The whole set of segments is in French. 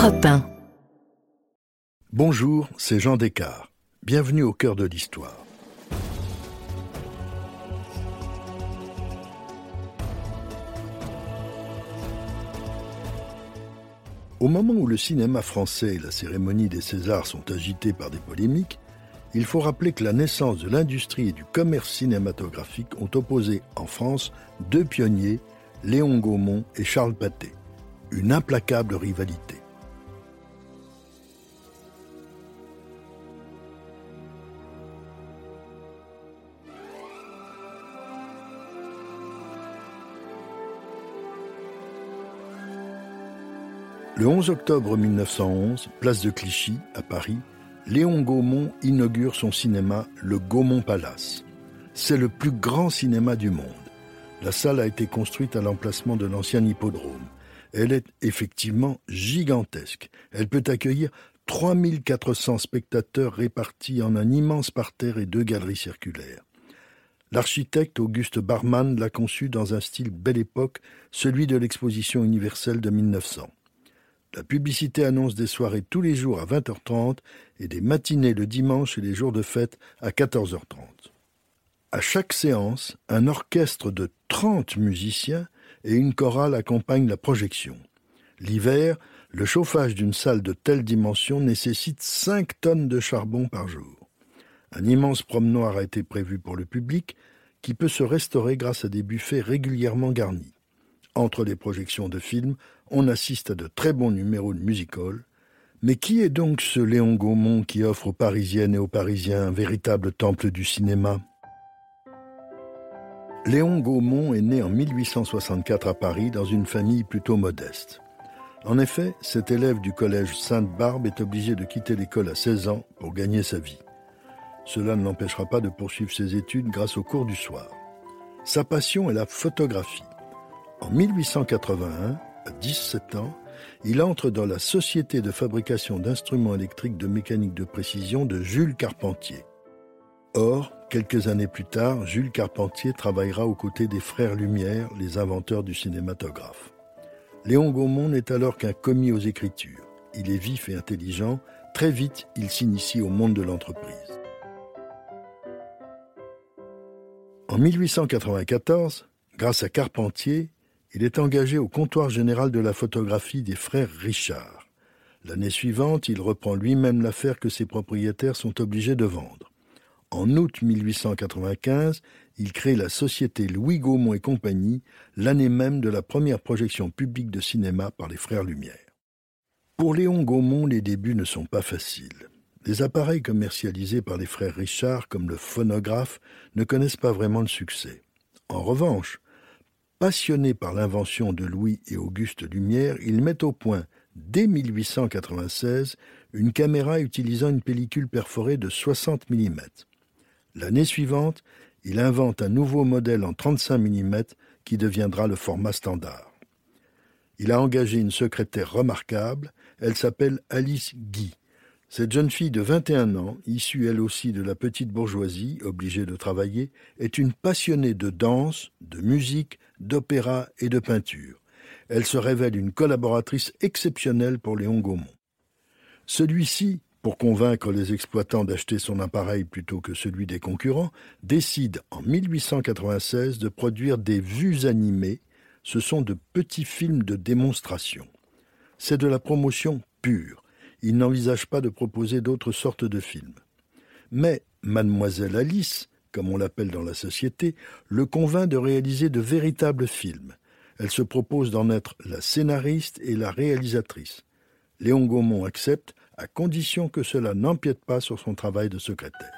Europe 1. Bonjour, c'est Jean Descartes. Bienvenue au cœur de l'histoire. Au moment où le cinéma français et la cérémonie des Césars sont agités par des polémiques, il faut rappeler que la naissance de l'industrie et du commerce cinématographique ont opposé en France deux pionniers, Léon Gaumont et Charles Pathé. Une implacable rivalité. Le 11 octobre 1911, place de Clichy, à Paris, Léon Gaumont inaugure son cinéma, le Gaumont Palace. C'est le plus grand cinéma du monde. La salle a été construite à l'emplacement de l'ancien hippodrome. Elle est effectivement gigantesque. Elle peut accueillir 3400 spectateurs répartis en un immense parterre et deux galeries circulaires. L'architecte Auguste Barmann l'a conçu dans un style belle époque, celui de l'exposition universelle de 1900. La publicité annonce des soirées tous les jours à 20h30 et des matinées le dimanche et les jours de fête à 14h30. À chaque séance, un orchestre de 30 musiciens et une chorale accompagnent la projection. L'hiver, le chauffage d'une salle de telle dimension nécessite 5 tonnes de charbon par jour. Un immense promenoir a été prévu pour le public qui peut se restaurer grâce à des buffets régulièrement garnis. Entre les projections de films, on assiste à de très bons numéros de music-hall. Mais qui est donc ce Léon Gaumont qui offre aux Parisiennes et aux Parisiens un véritable temple du cinéma ? Léon Gaumont est né en 1864 à Paris dans une famille plutôt modeste. En effet, cet élève du collège Sainte-Barbe est obligé de quitter l'école à 16 ans pour gagner sa vie. Cela ne l'empêchera pas de poursuivre ses études grâce aux cours du soir. Sa passion est la photographie. En 1881, à 17 ans, il entre dans la société de fabrication d'instruments électriques de mécanique de précision de Jules Carpentier. Or, quelques années plus tard, Jules Carpentier travaillera aux côtés des frères Lumière, les inventeurs du cinématographe. Léon Gaumont n'est alors qu'un commis aux écritures. Il est vif et intelligent. Très vite, il s'initie au monde de l'entreprise. En 1894, grâce à Carpentier, il est engagé au comptoir général de la photographie des frères Richard. L'année suivante, il reprend lui-même l'affaire que ses propriétaires sont obligés de vendre. En août 1895, il crée la société Louis Gaumont et compagnie, l'année même de la première projection publique de cinéma par les frères Lumière. Pour Léon Gaumont, les débuts ne sont pas faciles. Les appareils commercialisés par les frères Richard, comme le phonographe, ne connaissent pas vraiment le succès. En revanche, passionné par l'invention de Louis et Auguste Lumière, il met au point, dès 1896, une caméra utilisant une pellicule perforée de 60 mm. L'année suivante, il invente un nouveau modèle en 35 mm qui deviendra le format standard. Il a engagé une secrétaire remarquable, elle s'appelle Alice Guy. Cette jeune fille de 21 ans, issue elle aussi de la petite bourgeoisie, obligée de travailler, est une passionnée de danse, de musique, d'opéra et de peinture. Elle se révèle une collaboratrice exceptionnelle pour Léon Gaumont. Celui-ci, pour convaincre les exploitants d'acheter son appareil plutôt que celui des concurrents, décide en 1896 de produire des vues animées. Ce sont de petits films de démonstration. C'est de la promotion pure. Il n'envisage pas de proposer d'autres sortes de films. Mais Mademoiselle Alice, comme on l'appelle dans la société, le convainc de réaliser de véritables films. Elle se propose d'en être la scénariste et la réalisatrice. Léon Gaumont accepte, à condition que cela n'empiète pas sur son travail de secrétaire.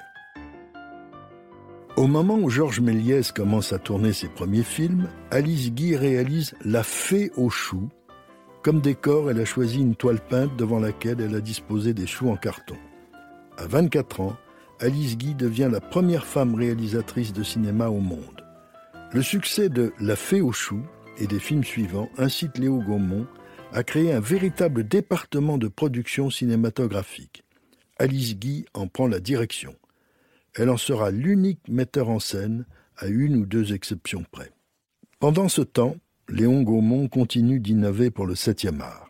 Au moment où Georges Méliès commence à tourner ses premiers films, Alice Guy réalise La Fée aux choux. Comme décor, elle a choisi une toile peinte devant laquelle elle a disposé des choux en carton. À 24 ans, Alice Guy devient la première femme réalisatrice de cinéma au monde. Le succès de La Fée aux choux et des films suivants incite Léon Gaumont à créer un véritable département de production cinématographique. Alice Guy en prend la direction. Elle en sera l'unique metteur en scène, à une ou deux exceptions près. Pendant ce temps, Léon Gaumont continue d'innover pour le 7e art.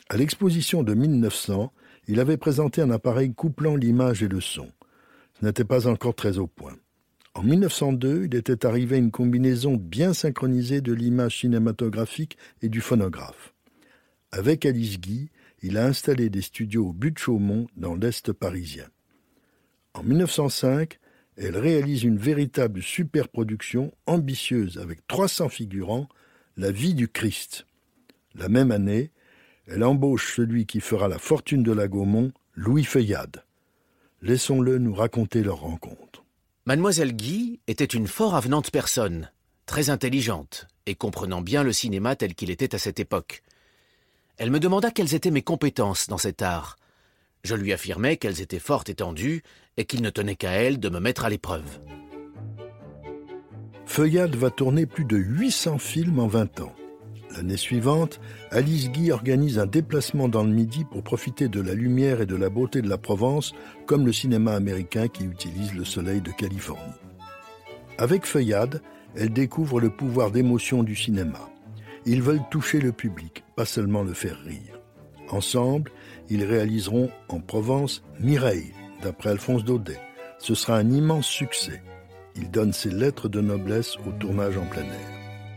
À l'exposition de 1900, il avait présenté un appareil couplant l'image et le son. Ce n'était pas encore très au point. En 1902, il était arrivé à une combinaison bien synchronisée de l'image cinématographique et du phonographe. Avec Alice Guy, il a installé des studios au Buttes-Chaumont dans l'Est parisien. En 1905, elle réalise une véritable superproduction ambitieuse avec 300 figurants, La vie du Christ. La même année, elle embauche celui qui fera la fortune de la Gaumont, Louis Feuillade. Laissons-le nous raconter leur rencontre. Mademoiselle Guy était une fort avenante personne, très intelligente et comprenant bien le cinéma tel qu'il était à cette époque. Elle me demanda quelles étaient mes compétences dans cet art. Je lui affirmai qu'elles étaient fort étendues et qu'il ne tenait qu'à elle de me mettre à l'épreuve. Feuillade va tourner plus de 800 films en 20 ans. L'année suivante, Alice Guy organise un déplacement dans le Midi pour profiter de la lumière et de la beauté de la Provence, comme le cinéma américain qui utilise le soleil de Californie. Avec Feuillade, elle découvre le pouvoir d'émotion du cinéma. Ils veulent toucher le public, pas seulement le faire rire. Ensemble, ils réaliseront en Provence Mireille, d'après Alphonse Daudet. Ce sera un immense succès. Il donne ses lettres de noblesse au tournage en plein air.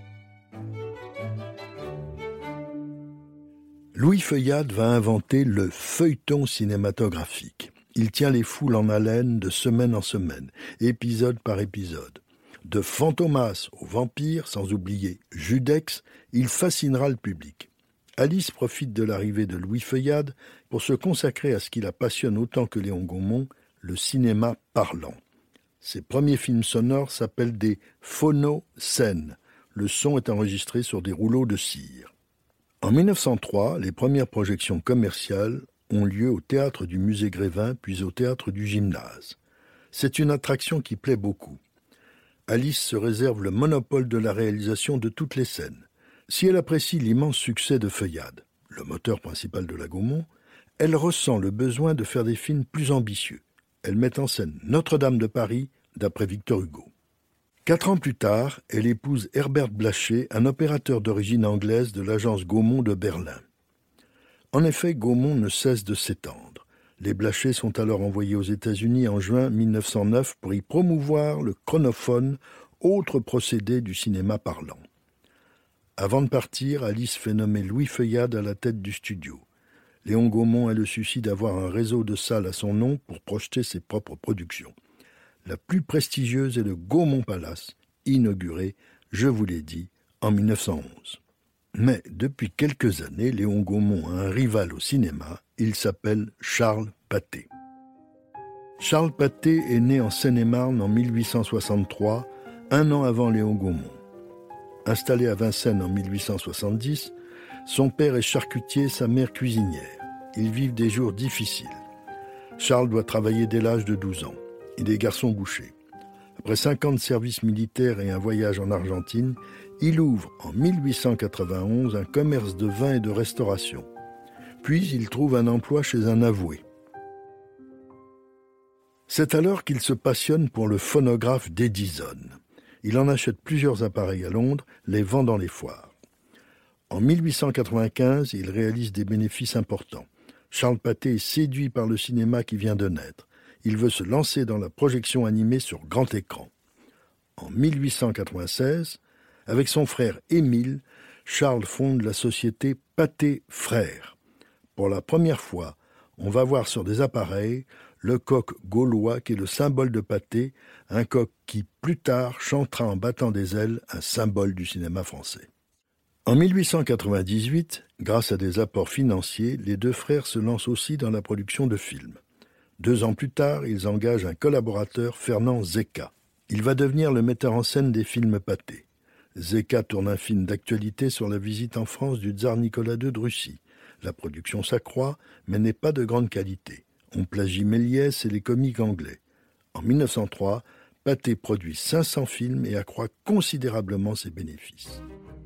Louis Feuillade va inventer le feuilleton cinématographique. Il tient les foules en haleine de semaine en semaine, épisode par épisode. De Fantomas au Vampire, sans oublier Judex, il fascinera le public. Alice profite de l'arrivée de Louis Feuillade pour se consacrer à ce qui la passionne autant que Léon Gaumont, le cinéma parlant. Ses premiers films sonores s'appellent des phonocènes. Le son est enregistré sur des rouleaux de cire. En 1903, les premières projections commerciales ont lieu au théâtre du Musée Grévin, puis au théâtre du Gymnase. C'est une attraction qui plaît beaucoup. Alice se réserve le monopole de la réalisation de toutes les scènes. Si elle apprécie l'immense succès de Feuillade, le moteur principal de la Gaumont, elle ressent le besoin de faire des films plus ambitieux. Elle met en scène Notre-Dame de Paris, d'après Victor Hugo. 4 ans plus tard, elle épouse Herbert Blaché, un opérateur d'origine anglaise de l'agence Gaumont de Berlin. En effet, Gaumont ne cesse de s'étendre. Les Blaché sont alors envoyés aux États-Unis en juin 1909 pour y promouvoir le chronophone, autre procédé du cinéma parlant. Avant de partir, Alice fait nommer Louis Feuillade à la tête du studio. Léon Gaumont a le souci d'avoir un réseau de salles à son nom pour projeter ses propres productions. La plus prestigieuse est le Gaumont Palace, inauguré, je vous l'ai dit, en 1911. Mais depuis quelques années, Léon Gaumont a un rival au cinéma, il s'appelle Charles Pathé. Charles Pathé est né en Seine-et-Marne en 1863, un an avant Léon Gaumont. Installé à Vincennes en 1870, son père est charcutier, sa mère cuisinière. Ils vivent des jours difficiles. Charles doit travailler dès l'âge de 12 ans. Il est garçon boucher. Après 5 ans de service militaire et un voyage en Argentine, il ouvre en 1891 un commerce de vin et de restauration. Puis il trouve un emploi chez un avoué. C'est alors qu'il se passionne pour le phonographe d'Edison. Il en achète plusieurs appareils à Londres, les vend dans les foires. En 1895, il réalise des bénéfices importants. Charles Pathé est séduit par le cinéma qui vient de naître. Il veut se lancer dans la projection animée sur grand écran. En 1896, avec son frère Émile, Charles fonde la société Pathé Frères. Pour la première fois, on va voir sur des appareils le coq gaulois qui est le symbole de Pathé, un coq qui, plus tard, chantera en battant des ailes, un symbole du cinéma français. En 1898, grâce à des apports financiers, les deux frères se lancent aussi dans la production de films. 2 ans plus tard, ils engagent un collaborateur, Fernand Zecca. Il va devenir le metteur en scène des films Pathé. Zecca tourne un film d'actualité sur la visite en France du tsar Nicolas II de Russie. La production s'accroît, mais n'est pas de grande qualité. On plagie Méliès et les comiques anglais. En 1903, Pathé produit 500 films et accroît considérablement ses bénéfices.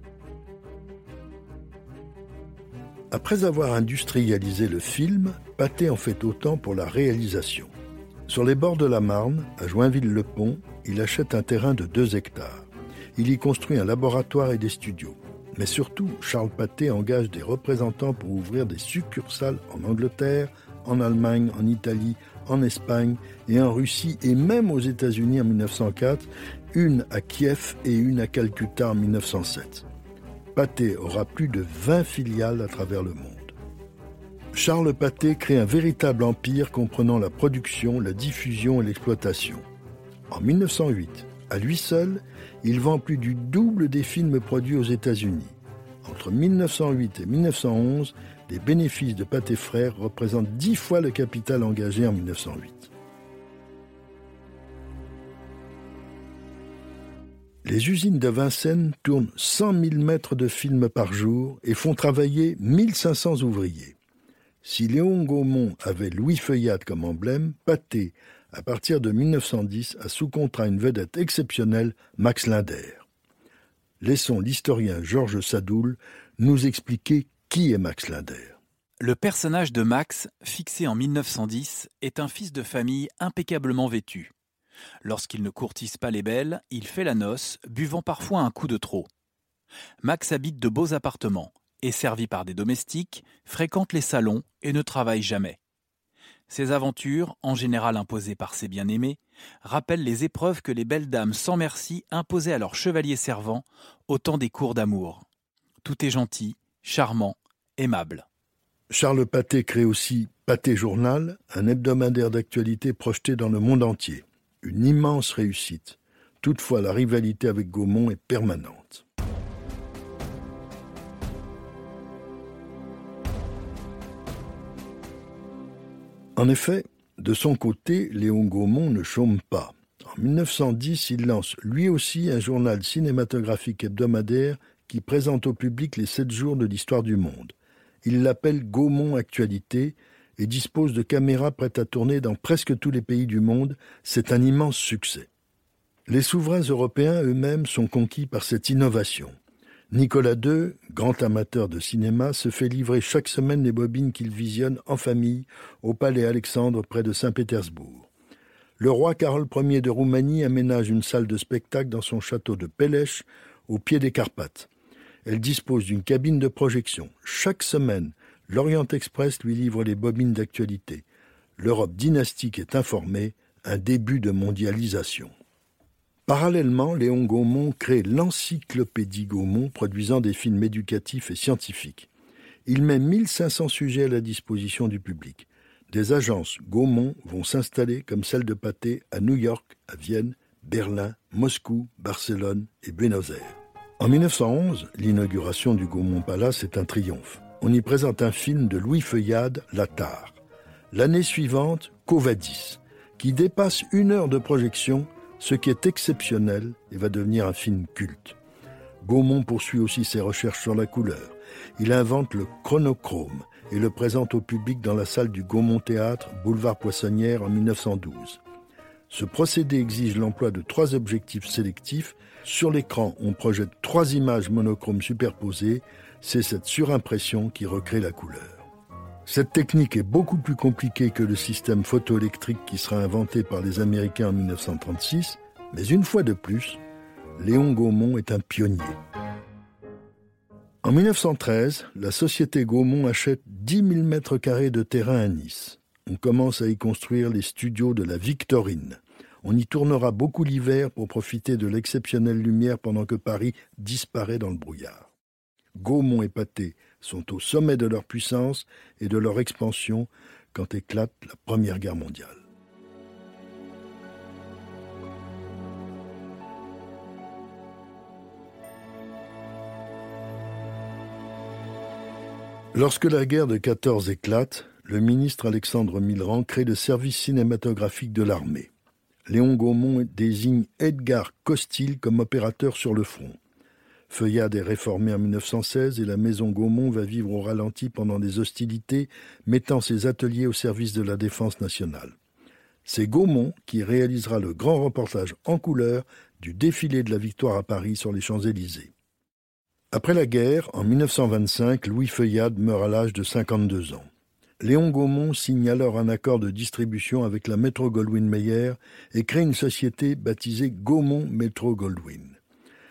Après avoir industrialisé le film, Pathé en fait autant pour la réalisation. Sur les bords de la Marne, à Joinville-le-Pont, il achète un terrain de 2 hectares. Il y construit un laboratoire et des studios. Mais surtout, Charles Pathé engage des représentants pour ouvrir des succursales en Angleterre, en Allemagne, en Italie, en Espagne et en Russie et même aux États-Unis en 1904, une à Kiev et une à Calcutta en 1907. Pathé aura plus de 20 filiales à travers le monde. Charles Pathé crée un véritable empire comprenant la production, la diffusion et l'exploitation. En 1908, à lui seul, il vend plus du double des films produits aux États-Unis. Entre 1908 et 1911, les bénéfices de Pathé Frères représentent 10 fois le capital engagé en 1908. Les usines de Vincennes tournent 100 000 mètres de films par jour et font travailler 1500 ouvriers. Si Léon Gaumont avait Louis Feuillade comme emblème, Pathé, à partir de 1910, a sous contrat une vedette exceptionnelle, Max Linder. Laissons l'historien Georges Sadoul nous expliquer qui est Max Linder. Le personnage de Max, fixé en 1910, est un fils de famille impeccablement vêtu. Lorsqu'il ne courtise pas les belles, il fait la noce, buvant parfois un coup de trop. Max habite de beaux appartements, est servi par des domestiques, fréquente les salons et ne travaille jamais. Ses aventures, en général imposées par ses bien-aimés, rappellent les épreuves que les belles dames sans merci imposaient à leurs chevaliers servants au temps des cours d'amour. Tout est gentil, charmant, aimable. Charles Pathé crée aussi Pathé Journal, un hebdomadaire d'actualité projeté dans le monde entier. Une immense réussite. Toutefois, la rivalité avec Gaumont est permanente. En effet, de son côté, Léon Gaumont ne chôme pas. En 1910, il lance lui aussi un journal cinématographique hebdomadaire qui présente au public les 7 jours de l'histoire du monde. Il l'appelle Gaumont Actualité et dispose de caméras prêtes à tourner dans presque tous les pays du monde. C'est un immense succès. Les souverains européens eux-mêmes sont conquis par cette innovation. Nicolas II, grand amateur de cinéma, se fait livrer chaque semaine les bobines qu'il visionne en famille au palais Alexandre près de Saint-Pétersbourg. Le roi Carole Ier de Roumanie aménage une salle de spectacle dans son château de Pélèche, au pied des Carpates. Elle dispose d'une cabine de projection. Chaque semaine, l'Orient Express lui livre les bobines d'actualité. L'Europe dynastique est informée, un début de mondialisation. Parallèlement, Léon Gaumont crée l'Encyclopédie Gaumont, produisant des films éducatifs et scientifiques. Il met 1500 sujets à la disposition du public. Des agences Gaumont vont s'installer, comme celle de Pathé, à New York, à Vienne, Berlin, Moscou, Barcelone et Buenos Aires. En 1911, l'inauguration du Gaumont Palace est un triomphe. On y présente un film de Louis Feuillade, La Tare. L'année suivante, Covadis, qui dépasse 1 heure de projection, ce qui est exceptionnel et va devenir un film culte. Gaumont poursuit aussi ses recherches sur la couleur. Il invente le chronochrome et le présente au public dans la salle du Gaumont Théâtre, boulevard Poissonnière, en 1912. Ce procédé exige l'emploi de 3 objectifs sélectifs. Sur l'écran, on projette 3 images monochromes superposées. C'est cette surimpression qui recrée la couleur. Cette technique est beaucoup plus compliquée que le système photoélectrique qui sera inventé par les Américains en 1936, mais une fois de plus, Léon Gaumont est un pionnier. En 1913, la société Gaumont achète 10 000 mètres carrés de terrain à Nice. On commence à y construire les studios de la Victorine. On y tournera beaucoup l'hiver pour profiter de l'exceptionnelle lumière pendant que Paris disparaît dans le brouillard. Gaumont et Pathé sont au sommet de leur puissance et de leur expansion quand éclate la Première Guerre mondiale. Lorsque la guerre de 14 éclate, le ministre Alexandre Millerand crée le service cinématographique de l'armée. Léon Gaumont désigne Edgar Costil comme opérateur sur le front. Feuillade est réformé en 1916 et la maison Gaumont va vivre au ralenti pendant des hostilités, mettant ses ateliers au service de la défense nationale. C'est Gaumont qui réalisera le grand reportage en couleur du défilé de la Victoire à Paris sur les Champs-Élysées. Après la guerre, en 1925, Louis Feuillade meurt à l'âge de 52 ans. Léon Gaumont signe alors un accord de distribution avec la Metro-Goldwyn-Mayer et crée une société baptisée Gaumont Metro-Goldwyn.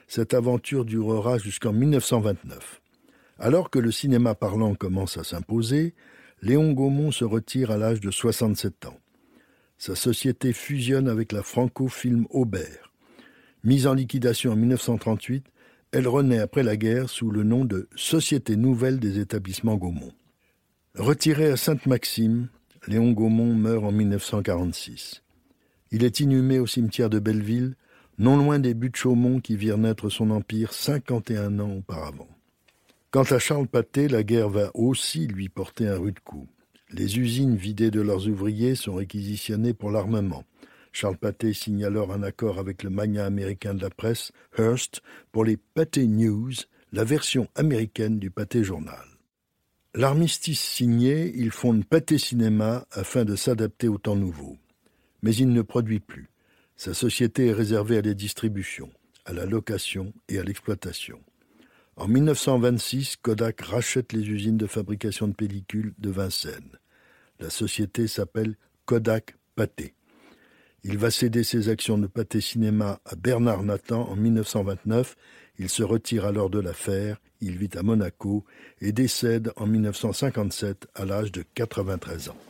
Cette aventure durera jusqu'en 1929. Alors que le cinéma parlant commence à s'imposer, Léon Gaumont se retire à l'âge de 67 ans. Sa société fusionne avec la Franco-Film Aubert. Mise en liquidation en 1938, elle renaît après la guerre sous le nom de Société Nouvelle des Établissements Gaumont. Retiré à Sainte-Maxime, Léon Gaumont meurt en 1946. Il est inhumé au cimetière de Belleville, non loin des Buttes-Chaumont qui virent naître son empire 51 ans auparavant. Quant à Charles Pathé, la guerre va aussi lui porter un rude coup. Les usines vidées de leurs ouvriers sont réquisitionnées pour l'armement. Charles Pathé signe alors un accord avec le magnat américain de la presse, Hearst, pour les Pathé News, la version américaine du Pathé Journal. L'armistice signé, il fonde Pathé Cinéma afin de s'adapter au temps nouveau. Mais il ne produit plus. Sa société est réservée à la distribution, à la location et à l'exploitation. En 1926, Kodak rachète les usines de fabrication de pellicules de Vincennes. La société s'appelle Kodak Pathé. Il va céder ses actions de Pathé Cinéma à Bernard Nathan en 1929. Il se retire alors de l'affaire, il vit à Monaco et décède en 1957 à l'âge de 93 ans.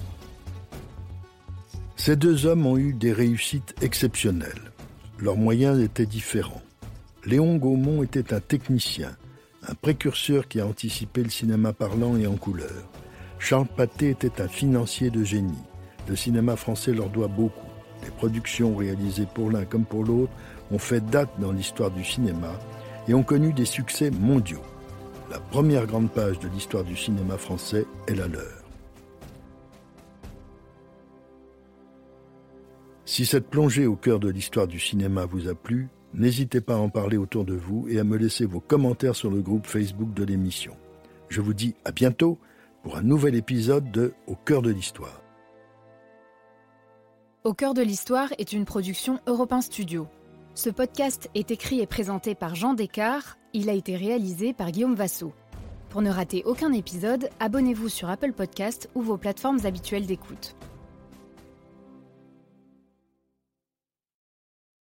Ces deux hommes ont eu des réussites exceptionnelles. Leurs moyens étaient différents. Léon Gaumont était un technicien, un précurseur qui a anticipé le cinéma parlant et en couleur. Charles Pathé était un financier de génie. Le cinéma français leur doit beaucoup. Les productions réalisées pour l'un comme pour l'autre ont fait date dans l'histoire du cinéma et ont connu des succès mondiaux. La première grande page de l'histoire du cinéma français est la leur. Si cette plongée au cœur de l'histoire du cinéma vous a plu, n'hésitez pas à en parler autour de vous et à me laisser vos commentaires sur le groupe Facebook de l'émission. Je vous dis à bientôt pour un nouvel épisode de Au cœur de l'histoire. Au cœur de l'histoire est une production Europe 1 Studio. Ce podcast est écrit et présenté par Jean Descartes. Il a été réalisé par Guillaume Vassaux. Pour ne rater aucun épisode, abonnez-vous sur Apple Podcasts ou vos plateformes habituelles d'écoute.